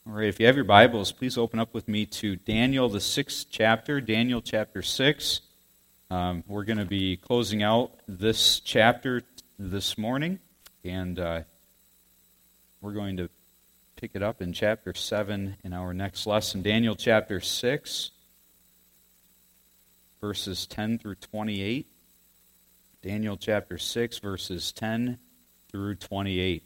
All right, if you have your Bibles, please open up with me to Daniel, the 6th chapter, Daniel chapter 6. We're going to be closing out this chapter this morning, and we're going to pick it up in chapter 7 in our next lesson. Daniel chapter 6, verses 10 through 28. Daniel chapter 6, verses 10 through 28.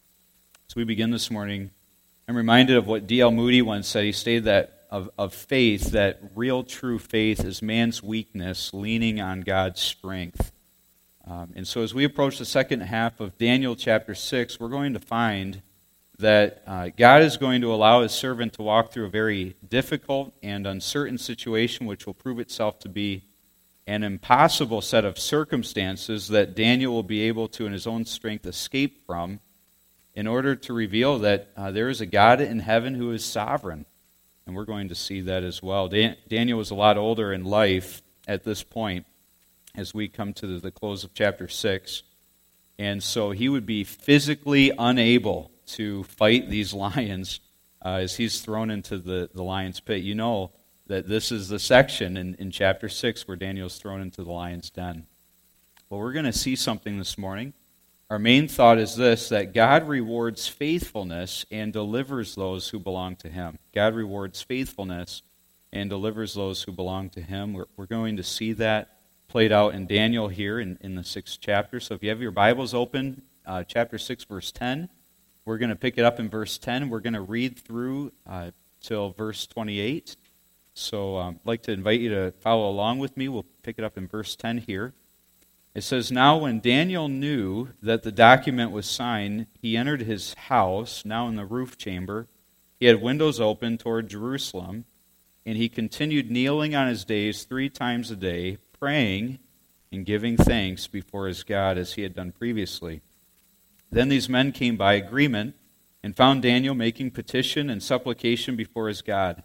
As we begin this morning, I'm reminded of what D.L. Moody once said. He stated that of faith, that real true faith is man's weakness leaning on God's strength. And so as we approach the second half of Daniel chapter 6, we're going to find that God is going to allow His servant to walk through a very difficult and uncertain situation, which will prove itself to be an impossible set of circumstances that Daniel will be able to, in his own strength, escape from, in order to reveal that there is a God in heaven who is sovereign. And we're going to see that as well. Daniel was a lot older in life at this point as we come to the close of chapter 6. And so he would be physically unable to fight these lions as he's thrown into the lion's pit. You know that this is the section in chapter 6 where Daniel is thrown into the lion's den. Well, we're going to see something this morning. Our main thought is this, that God rewards faithfulness and delivers those who belong to Him. God rewards faithfulness and delivers those who belong to Him. We're going to see that played out in Daniel here in the 6th chapter. So if you have your Bibles open, chapter 6, verse 10, we're going to pick it up in verse 10. We're going to read through till verse 28. So I'd like to invite you to follow along with me. We'll pick it up in verse 10 here. It says, "Now when Daniel knew that the document was signed, he entered his house, now in the roof chamber. He had windows open toward Jerusalem, and he continued kneeling on his days 3 times a day, praying and giving thanks before his God as he had done previously. Then these men came by agreement and found Daniel making petition and supplication before his God.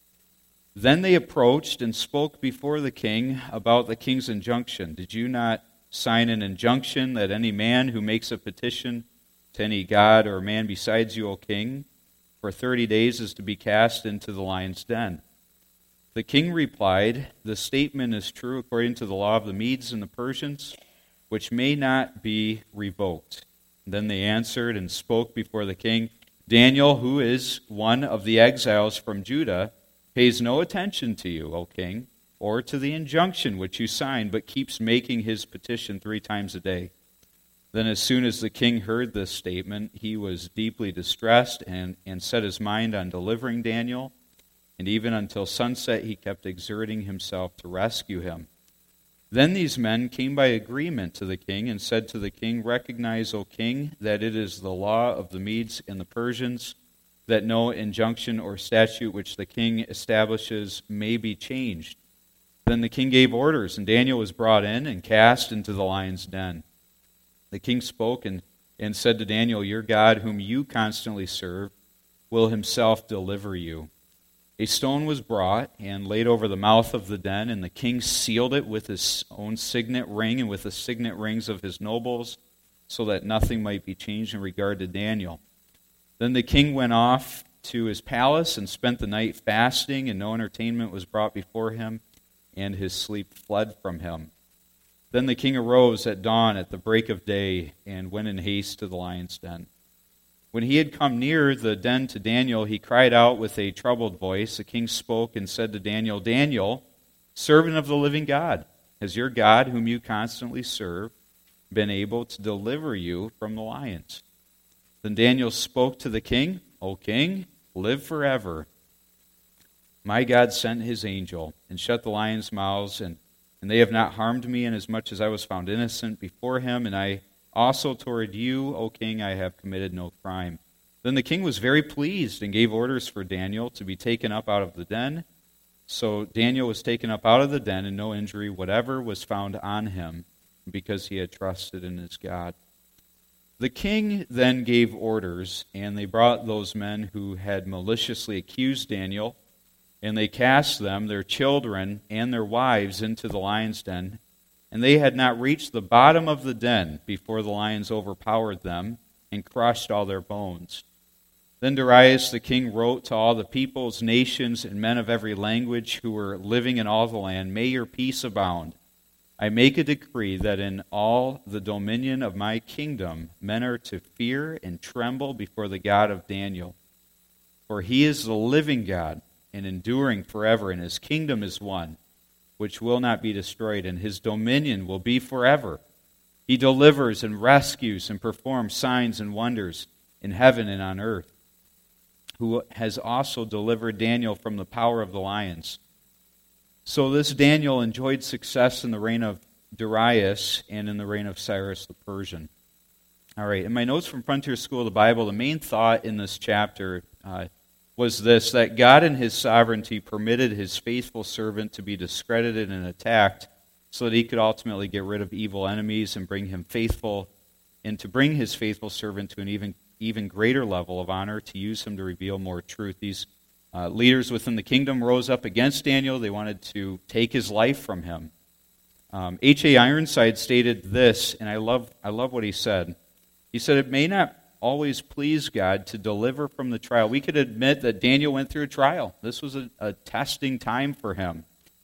Then they approached and spoke before the king about the king's injunction. Did you not sign an injunction that any man who makes a petition to any god or man besides you, O king, for 30 days is to be cast into the lion's den?" The king replied, "The statement is true according to the law of the Medes and the Persians, which may not be revoked." Then they answered and spoke before the king, "Daniel, who is one of the exiles from Judah, pays no attention to you, O king, or to the injunction which you signed, but keeps making his petition 3 times a day." Then as soon as the king heard this statement, he was deeply distressed and set his mind on delivering Daniel, and even until sunset he kept exerting himself to rescue him. Then these men came by agreement to the king and said to the king, "Recognize, O king, that it is the law of the Medes and the Persians that no injunction or statute which the king establishes may be changed." Then the king gave orders, and Daniel was brought in and cast into the lion's den. The king spoke and said to Daniel, "Your God, whom you constantly serve, will himself deliver you." A stone was brought and laid over the mouth of the den, and the king sealed it with his own signet ring and with the signet rings of his nobles, so that nothing might be changed in regard to Daniel. Then the king went off to his palace and spent the night fasting, and no entertainment was brought before him, and his sleep fled from him. Then the king arose at dawn at the break of day and went in haste to the lion's den. When he had come near the den to Daniel, he cried out with a troubled voice. The king spoke and said to Daniel, "Daniel, servant of the living God, has your God, whom you constantly serve, been able to deliver you from the lions?" Then Daniel spoke to the king, "O king, live forever. My God sent his angel and shut the lions' mouths, and they have not harmed me, inasmuch as I was found innocent before him, and I also toward you, O king, I have committed no crime." Then the king was very pleased and gave orders for Daniel to be taken up out of the den. So Daniel was taken up out of the den, and no injury whatever was found on him, because he had trusted in his God. The king then gave orders, and they brought those men who had maliciously accused Daniel, and they cast them, their children, and their wives into the lion's den. And they had not reached the bottom of the den before the lions overpowered them and crushed all their bones. Then Darius the king wrote to all the peoples, nations, and men of every language who were living in all the land, "May your peace abound. I make a decree that in all the dominion of my kingdom men are to fear and tremble before the God of Daniel. For he is the living God and enduring forever, and his kingdom is one, which will not be destroyed, and his dominion will be forever. He delivers and rescues and performs signs and wonders in heaven and on earth, who has also delivered Daniel from the power of the lions." So this Daniel enjoyed success in the reign of Darius and in the reign of Cyrus the Persian. All right, in my notes from Frontier School of the Bible, the main thought in this chapter was this, that God in his sovereignty permitted his faithful servant to be discredited and attacked so that he could ultimately get rid of evil enemies and bring him faithful, and to bring his faithful servant to an even greater level of honor, to use him to reveal more truth. These leaders within the kingdom rose up against Daniel. They wanted to take his life from him. H.A. Ironside stated this, and I love what he said. He said, "It may not always please God to deliver from the trial." We could admit that Daniel went through a trial. This was a testing time for him.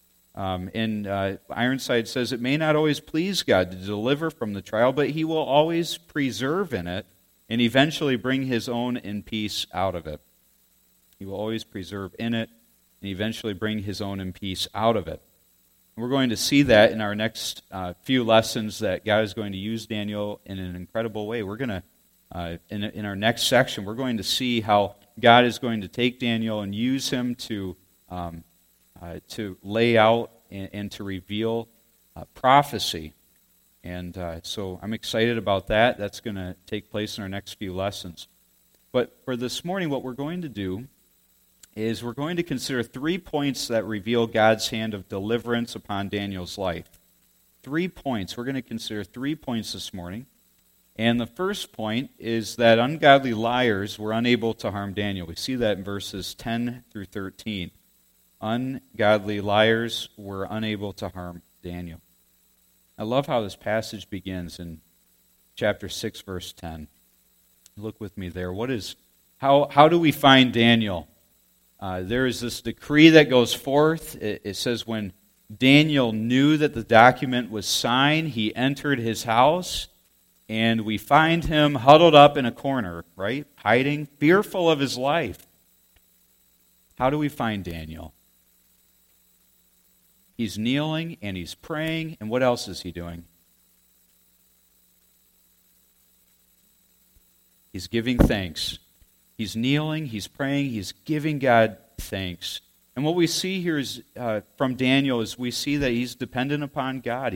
Ironside says, "It may not always please God to deliver from the trial, but he will always preserve in it and eventually bring his own in peace out of it." He will always preserve in it and eventually bring his own in peace out of it. We're going to see that in our next few lessons, that God is going to use Daniel in an incredible way. We're going to, in our next section, we're going to see how God is going to take Daniel and use him to lay out and to reveal prophecy. And so I'm excited about that. That's going to take place in our next few lessons. But for this morning, what we're going to do is we're going to consider 3 points that reveal God's hand of deliverance upon Daniel's life. 3 points. We're going to consider 3 points this morning. And the first point is that ungodly liars were unable to harm Daniel. We see that in verses 10 through 13. Ungodly liars were unable to harm Daniel. I love how this passage begins in chapter 6, verse 10. Look with me there. How do we find Daniel? There is this decree that goes forth. It says, when Daniel knew that the document was signed, he entered his house, and we find him huddled up in a corner, right? Hiding, fearful of his life. How do we find Daniel? He's kneeling and he's praying, and what else is he doing? He's giving thanks. He's kneeling, he's praying, he's giving God thanks. And what we see here is from Daniel is we see that he's dependent upon God.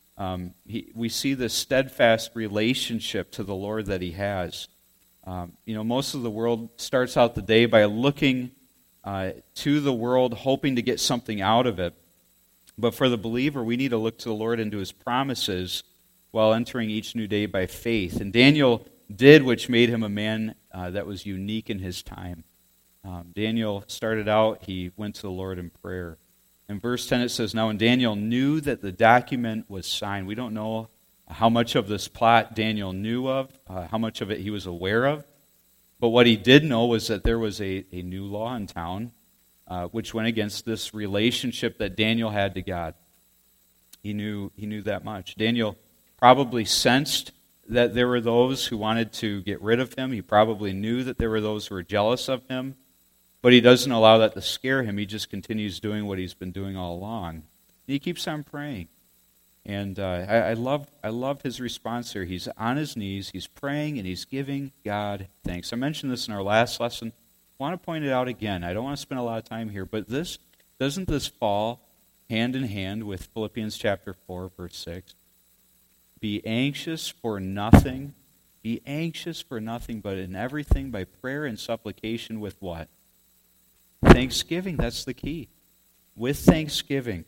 We see this steadfast relationship to the Lord that he has. Most of the world starts out the day by looking to the world, hoping to get something out of it. But for the believer, we need to look to the Lord and to his promises while entering each new day by faith. And Daniel did, which made him a man that was unique in his time. Daniel started out, he went to the Lord in prayer. In verse 10 it says, "Now when Daniel knew that the document was signed," we don't know how much of this plot Daniel knew of, how much of it he was aware of, but what he did know was that there was a new law in town which went against this relationship that Daniel had to God. He knew that much. Daniel probably sensed that there were those who wanted to get rid of him. He probably knew that there were those who were jealous of him, but he doesn't allow that to scare him. He just continues doing what he's been doing all along. He keeps on praying. And I love his response here. He's on his knees, he's praying, and he's giving God thanks. I mentioned this in our last lesson. I want to point it out again. I don't want to spend a lot of time here, but doesn't this fall hand in hand with Philippians chapter 4, verse 6? Be anxious for nothing. Be anxious for nothing, but in everything by prayer and supplication with what? Thanksgiving. That's the key. With thanksgiving.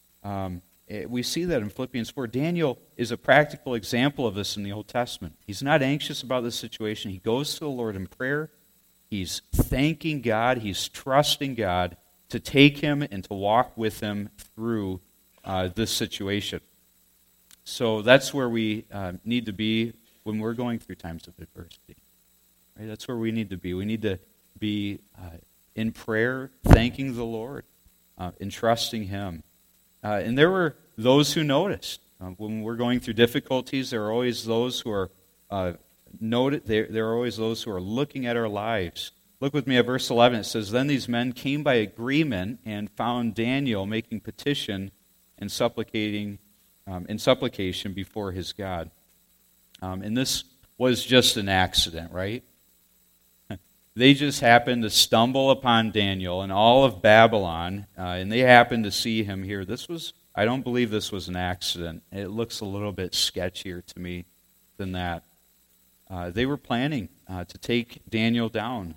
We see that in Philippians 4. Daniel is a practical example of this in the Old Testament. He's not anxious about the situation. He goes to the Lord in prayer. He's thanking God. He's trusting God to take him and to walk with him through this situation. So that's where we need to be when we're going through times of adversity. Right? That's where we need to be. We need to be in prayer, thanking the Lord, entrusting Him. And there were those who noticed. When we're going through difficulties, there are always those who are there are always those who are looking at our lives. Look with me at verse 11. It says, "Then these men came by agreement and found Daniel making petition and supplication before his God." And this was just an accident, right? They just happened to stumble upon Daniel in all of Babylon, and they happened to see him here. I don't believe this was an accident. It looks a little bit sketchier to me than that. They were planning to take Daniel down.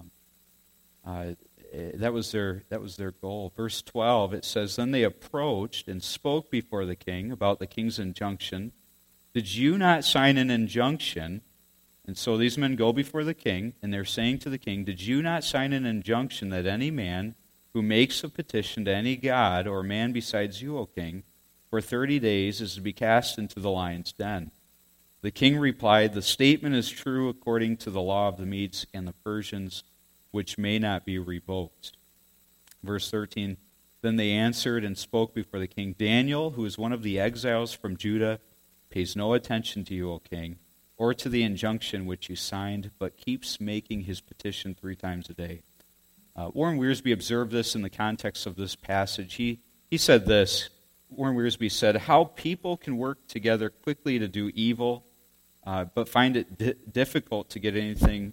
That was their goal. Verse 12, it says, "Then they approached and spoke before the king about the king's injunction. 'Did you not sign an injunction?'" And so these men go before the king, and they're saying to the king, "Did you not sign an injunction that any man who makes a petition to any god or man besides you, O king, for 30 days is to be cast into the lion's den?" The king replied, "The statement is true according to the law of the Medes and the Persians, which may not be revoked." Verse 13, "Then they answered and spoke before the king, 'Daniel, who is one of the exiles from Judah, pays no attention to you, O king, or to the injunction which you signed, but keeps making his petition 3 times a day.'" Warren Wiersbe observed this in the context of this passage. He said this. Warren Wiersbe said, "How people can work together quickly to do evil, but find it difficult to get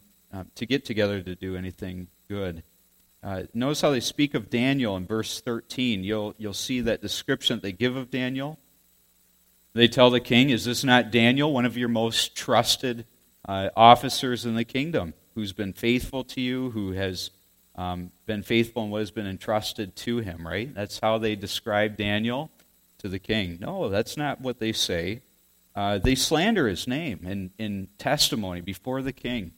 together to do anything good." Notice how they speak of Daniel in verse 13. You'll see that description that they give of Daniel. They tell the king, "Is this not Daniel, one of your most trusted officers in the kingdom, who's been faithful to you, who has been faithful in what has been entrusted to him?" Right? That's how they describe Daniel to the king. No, that's not what they say. They slander his name in testimony before the king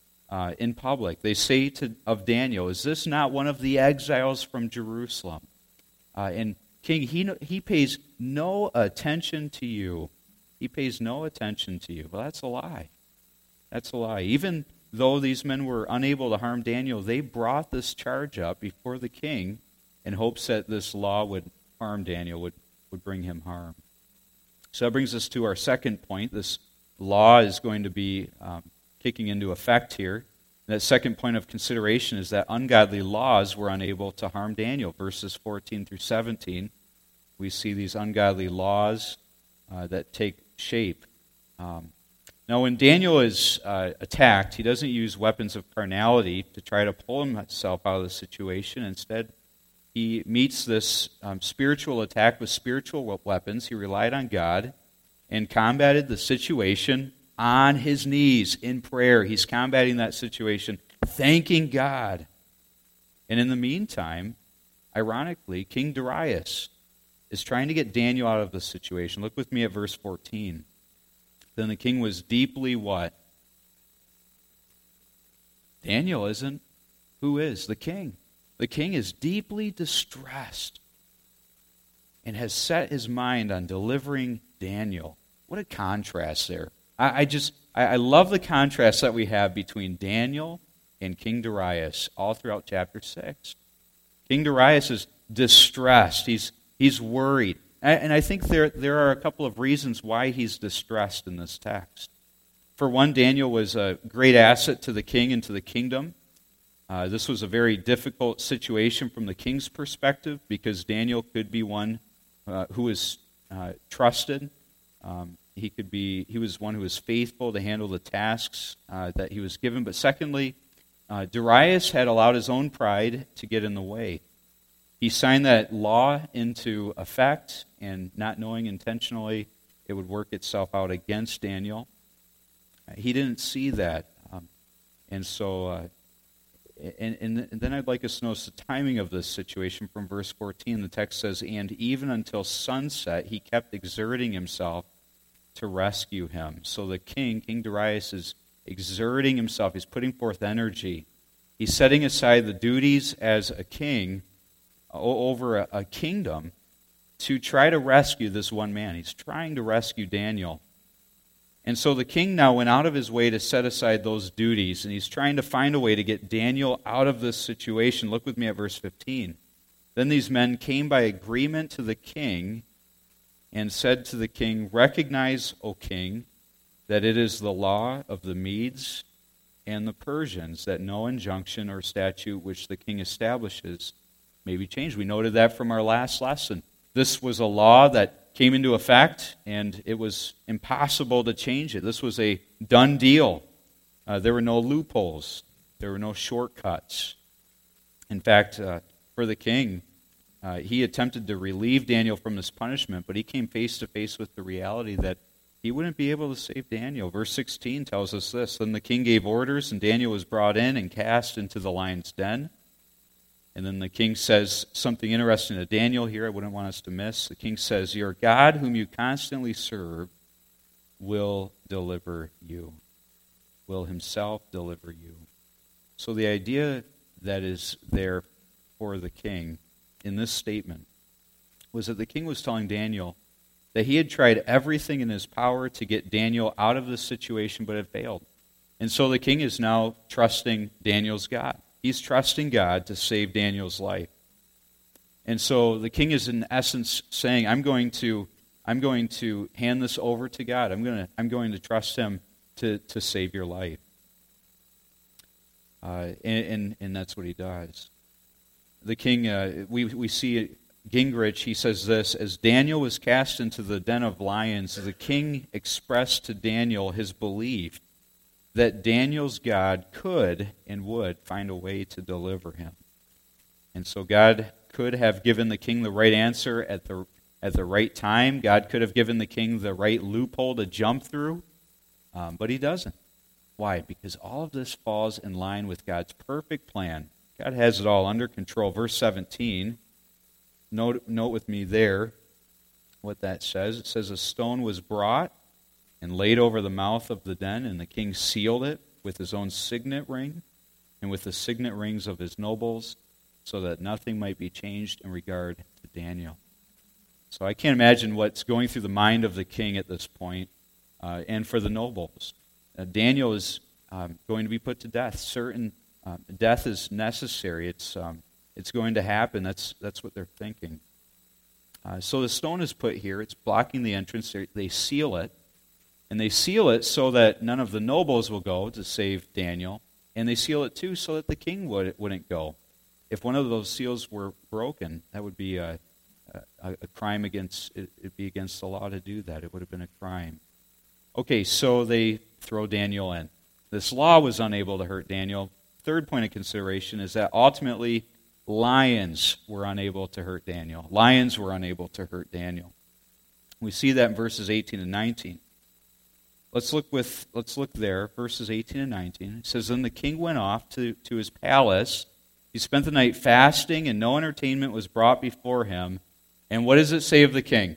in public. They say of Daniel, "Is this not one of the exiles from Jerusalem?" And king, he pays no attention to you. He pays no attention to you. Well, that's a lie. That's a lie. Even though these men were unable to harm Daniel, they brought this charge up before the king in hopes that this law would harm Daniel, would bring him harm. So that brings us to our second point. This law is going to be kicking into effect here. And that second point of consideration is that ungodly laws were unable to harm Daniel. Verses 14 through 17, we see these ungodly laws that take shape. Now, when Daniel is attacked, he doesn't use weapons of carnality to try to pull himself out of the situation. Instead, he meets this spiritual attack with spiritual weapons. He relied on God and combated the situation on his knees in prayer. He's combating that situation, thanking God. And in the meantime, ironically, King Darius is trying to get Daniel out of the situation. Look with me at verse 14. "Then the king was deeply" what? Daniel isn't. Who is? The king. The king is deeply distressed and has set his mind on delivering Daniel. What a contrast there. I love the contrast that we have between Daniel and King Darius all throughout chapter 6. King Darius is distressed. He's worried. And I think there are a couple of reasons why he's distressed in this text. For one, Daniel was a great asset to the king and to the kingdom. This was a very difficult situation from the king's perspective because Daniel could be one who was trusted. He was one who was faithful to handle the tasks that he was given. But secondly, Darius had allowed his own pride to get in the way. He signed that law into effect, and not knowing intentionally it would work itself out against Daniel. He didn't see that. And then I'd like us to notice the timing of this situation from verse 14. The text says, "And even until sunset, he kept exerting himself to rescue him." So the king, King Darius, is exerting himself. He's putting forth energy. He's setting aside the duties as a king over a kingdom to try to rescue this one man. He's trying to rescue Daniel. And so the king now went out of his way to set aside those duties, and he's trying to find a way to get Daniel out of this situation. Look with me at verse 15. Then these men came by agreement to the king and said to the king, "Recognize, O king, that it is the law of the Medes and the Persians that no injunction or statute which the king establishes may be changed." We noted that from our last lesson. This was a law that came into effect, and it was impossible to change it. This was a done deal. There were no loopholes. There were no shortcuts. In fact, for the king, he attempted to relieve Daniel from this punishment, but he came face to face with the reality that he wouldn't be able to save Daniel. Verse 16 tells us this: "Then the king gave orders, and Daniel was brought in and cast into the lion's den." And then the king says something interesting to Daniel here I wouldn't want us to miss. The king says, "Your God, whom you constantly serve, will deliver you." Will himself deliver you. So the idea that is there for the king in this statement was that the king was telling Daniel that he had tried everything in his power to get Daniel out of this situation, but had failed. And so the king is now trusting Daniel's God. He's trusting God to save Daniel's life. And so the king is in essence saying, I'm going to hand this over to God. I'm going to trust him to save your life. And that's what he does. The king, we see Gingrich, he says this: "As Daniel was cast into the den of lions, the king expressed to Daniel his belief that Daniel's God could and would find a way to deliver him." And so God could have given the king the right answer at the right time. God could have given the king the right loophole to jump through, but he doesn't. Why? Because all of this falls in line with God's perfect plan. God has it all under control. Verse 17, note with me there what that says. It says, "A stone was brought and laid over the mouth of the den, and the king sealed it with his own signet ring and with the signet rings of his nobles, so that nothing might be changed in regard to Daniel." So I can't imagine what's going through the mind of the king at this point, and for the nobles. Daniel is going to be put to death. Certain death is necessary. It's going to happen. That's what they're thinking. So the stone is put here. It's blocking the entrance. They seal it. And they seal it so that none of the nobles will go to save Daniel. And they seal it, too, so that the king wouldn't go. If one of those seals were broken, that would be a crime against, it'd be against the law to do that. It would have been a crime. Okay, so they throw Daniel in. This law was unable to hurt Daniel. Third point of consideration is that ultimately lions were unable to hurt Daniel. Lions were unable to hurt Daniel. We see that in verses 18 and 19. Let's look there, verses 18 and 19. It says, "Then the king went off to his palace. He spent the night fasting, and no entertainment was brought before him." And what does it say of the king?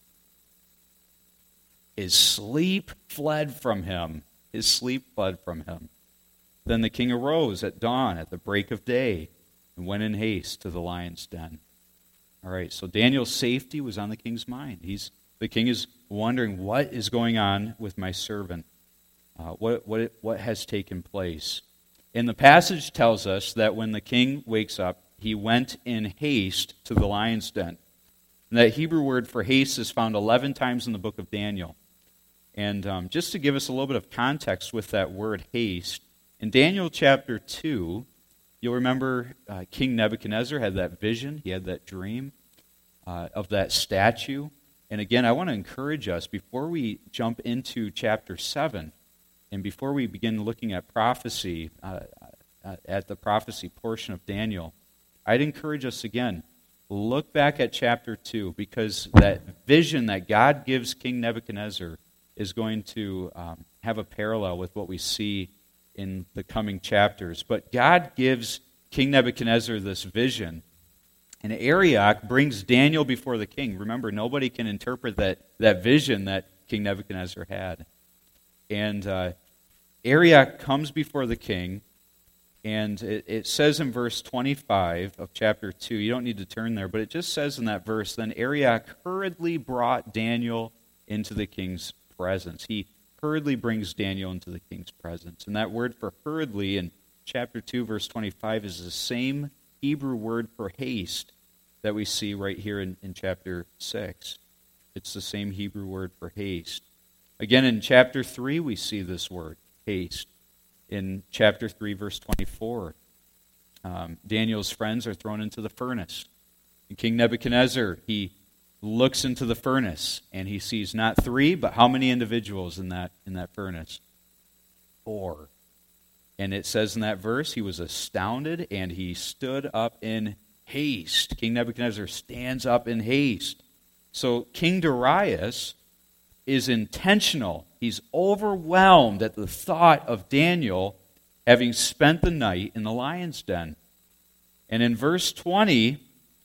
His sleep fled from him. His sleep fled from him. Then the king arose at dawn, at the break of day, and went in haste to the lion's den. All right, so Daniel's safety was on the king's mind. The king is wondering, what is going on with my servant? What has taken place? And the passage tells us that when the king wakes up, he went in haste to the lion's den. And that Hebrew word for haste is found 11 times in the book of Daniel. And just to give us a little bit of context with that word haste, in Daniel chapter 2, you'll remember King Nebuchadnezzar had that vision, he had that dream of that statue. And again, I want to encourage us, before we jump into chapter 7, and before we begin looking at prophecy, at the prophecy portion of Daniel, I'd encourage us again, look back at chapter 2, because that vision that God gives King Nebuchadnezzar is going to have a parallel with what we see in the coming chapters. But God gives King Nebuchadnezzar this vision, and Arioch brings Daniel before the king. Remember, nobody can interpret that vision that King Nebuchadnezzar had. And Arioch comes before the king, and it says in verse 25 of chapter 2, you don't need to turn there, but it just says in that verse, "Then Arioch hurriedly brought Daniel into the king's presence." He hurriedly brings Daniel into the king's presence. And that word for hurriedly in chapter 2, verse 25 is the same Hebrew word for haste that we see right here in chapter 6. It's the same Hebrew word for haste. Again, in chapter 3, we see this word, haste. In chapter 3, verse 24, Daniel's friends are thrown into the furnace. And King Nebuchadnezzar, he looks into the furnace, and he sees not 3, but how many individuals in that furnace? 4. And it says in that verse, he was astounded, and he stood up in haste. King Nebuchadnezzar stands up in haste. So King Darius is intentional. He's overwhelmed at the thought of Daniel having spent the night in the lion's den. And in verse 20,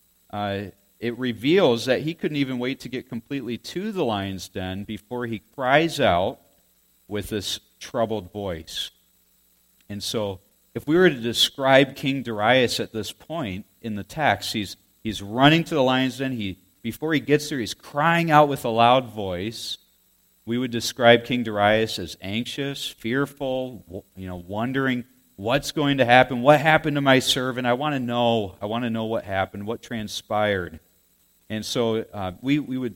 it reveals that he couldn't even wait to get completely to the lion's den before he cries out with this troubled voice. And so, if we were to describe King Darius at this point in the text, he's running to the lion's den. Before he gets there, he's crying out with a loud voice. We would describe King Darius as anxious, fearful, wondering what's going to happen. What happened to my servant? I want to know. I want to know what happened, what transpired. And so we would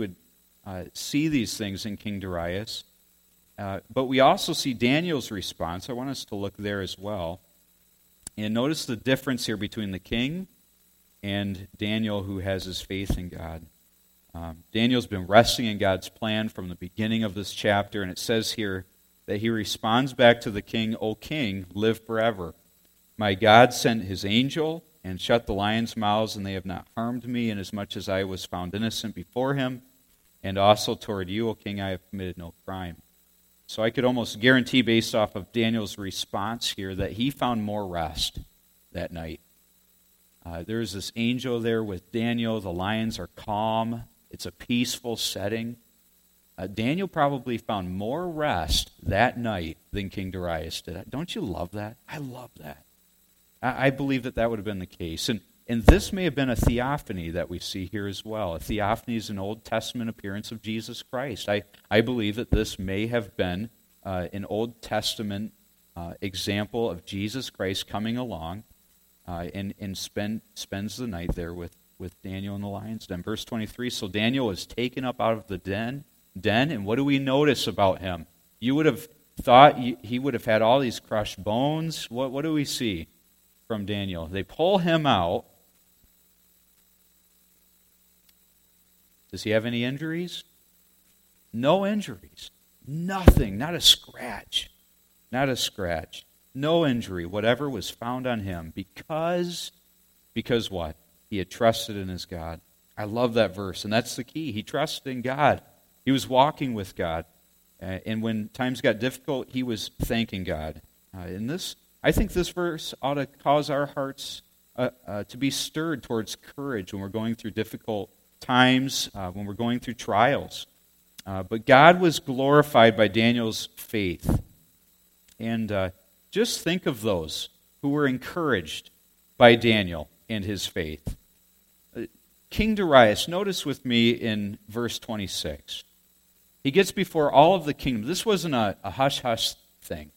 see these things in King Darius. But we also see Daniel's response. I want us to look there as well. And notice the difference here between the king and Daniel, who has his faith in God. Daniel's been resting in God's plan from the beginning of this chapter, and it says here that he responds back to the king, "O king, live forever. My God sent his angel and shut the lions' mouths, and they have not harmed me, inasmuch as I was found innocent before him. And also toward you, O king, I have committed no crime." So I could almost guarantee, based off of Daniel's response here, that he found more rest that night. There's this angel there with Daniel. The lions are calm. It's a peaceful setting. Daniel probably found more rest that night than King Darius did. Don't you love that? I love that. I believe that would have been the case. And this may have been a theophany that we see here as well. A theophany is an Old Testament appearance of Jesus Christ. I believe that this may have been an Old Testament example of Jesus Christ coming along and spends the night there with Daniel in the lion's den. Verse 23, so Daniel was taken up out of the den, and what do we notice about him? You would have thought he would have had all these crushed bones. What do we see from Daniel? They pull him out. Does he have any injuries? No injuries. Nothing. Not a scratch. Not a scratch. No injury. Whatever was found on him. Because what? He had trusted in his God. I love that verse, and that's the key. He trusted in God. He was walking with God. And when times got difficult, he was thanking God. I think this verse ought to cause our hearts to be stirred towards courage when we're going through difficult times, when we're going through trials. But God was glorified by Daniel's faith. And just think of those who were encouraged by Daniel and his faith. King Darius, notice with me in verse 26. He gets before all of the kingdom. This wasn't a hush-hush thing.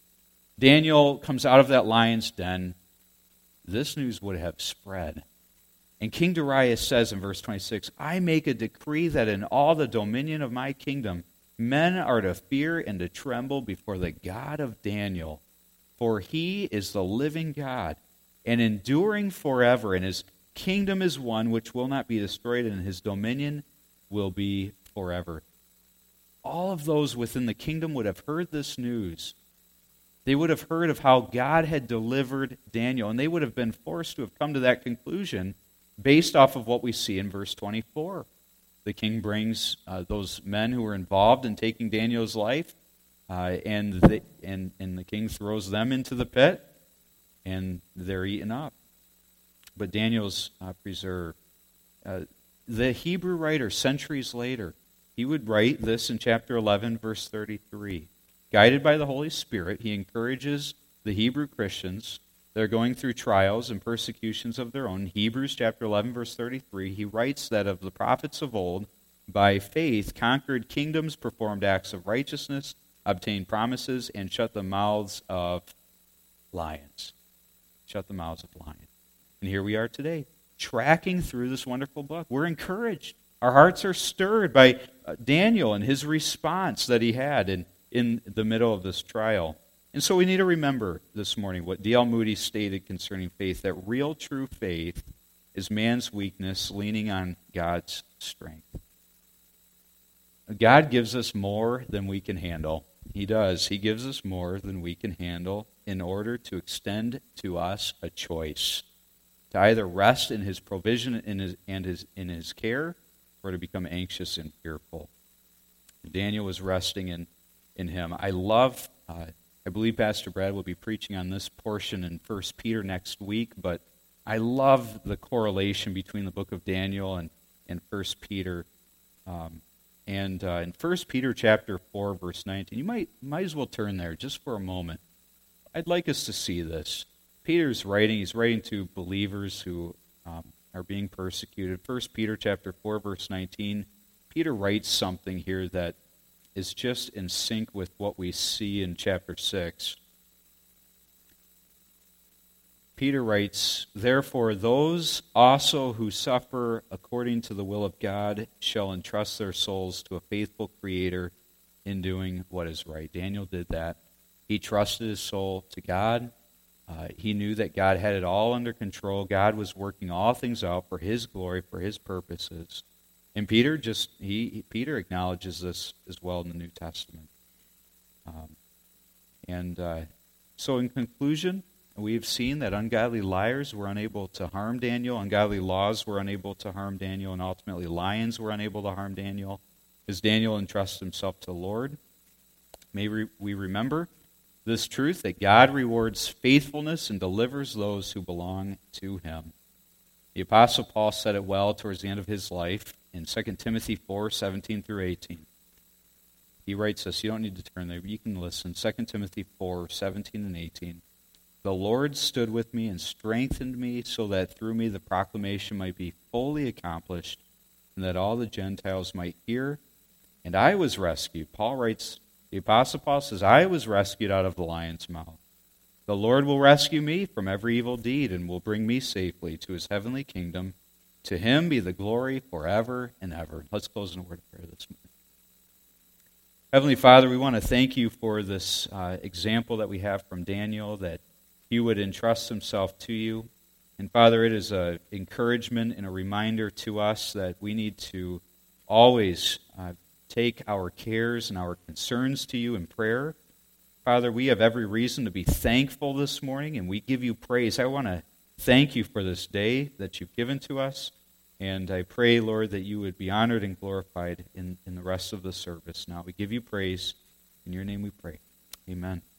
Daniel comes out of that lion's den. This news would have spread. And King Darius says in verse 26, I make a decree that in all the dominion of my kingdom, men are to fear and to tremble before the God of Daniel. For he is the living God, and enduring forever, and his kingdom is one which will not be destroyed, and his dominion will be forever. All of those within the kingdom would have heard this news. They would have heard of how God had delivered Daniel, and they would have been forced to have come to that conclusion based off of what we see in verse 24. The king brings those men who were involved in taking Daniel's life, and the king throws them into the pit, and they're eaten up. But Daniel's preserved. The Hebrew writer, centuries later, he would write this in chapter 11, verse 33. Guided by the Holy Spirit, he encourages the Hebrew Christians. They're going through trials and persecutions of their own. Hebrews chapter 11, verse 33, he writes that of the prophets of old, by faith conquered kingdoms, performed acts of righteousness, obtained promises, and shut the mouths of lions. Shut the mouths of lions. And here we are today, tracking through this wonderful book. We're encouraged. Our hearts are stirred by Daniel and his response that he had in the middle of this trial. And so we need to remember this morning what D.L. Moody stated concerning faith, that real true faith is man's weakness leaning on God's strength. God gives us more than we can handle. He does. He gives us more than we can handle in order to extend to us a choice, to either rest in His provision and in His care, or to become anxious and fearful. Daniel was resting in Him. I believe Pastor Brad will be preaching on this portion in 1 Peter next week, but I love the correlation between the book of Daniel and 1 Peter. In 1 Peter chapter 4, verse 19, you might as well turn there just for a moment. I'd like us to see this. Peter's writing, he's writing to believers who are being persecuted. 1 Peter chapter 4, verse 19, Peter writes something here that is just in sync with what we see in chapter 6. Peter writes, "Therefore those also who suffer according to the will of God shall entrust their souls to a faithful Creator in doing what is right." Daniel did that. He trusted his soul to God. He knew that God had it all under control. God was working all things out for His glory, for His purposes. And Peter Peter acknowledges this as well in the New Testament. So in conclusion, we've seen that ungodly liars were unable to harm Daniel, ungodly laws were unable to harm Daniel, and ultimately lions were unable to harm Daniel, as Daniel entrusts himself to the Lord. May we remember this truth, that God rewards faithfulness and delivers those who belong to Him. The Apostle Paul said it well towards the end of his life in 2 Timothy 4, 17 through 18. He writes this, you don't need to turn there, but you can listen. 2 Timothy 4, 17 and 18. "The Lord stood with me and strengthened me, so that through me the proclamation might be fully accomplished, and that all the Gentiles might hear. And I was rescued." Paul writes, the Apostle Paul says, "I was rescued out of the lion's mouth. The Lord will rescue me from every evil deed and will bring me safely to His heavenly kingdom. To Him be the glory forever and ever." Let's close in a word of prayer this morning. Heavenly Father, we want to thank You for this example that we have from Daniel, that he would entrust himself to You. And Father, it is an encouragement and a reminder to us that we need to always take our cares and our concerns to You in prayer. Father, we have every reason to be thankful this morning, and we give You praise. I want to thank You for this day that You've given to us, and I pray, Lord, that You would be honored and glorified in the rest of the service. Now we give You praise. In Your name we pray. Amen.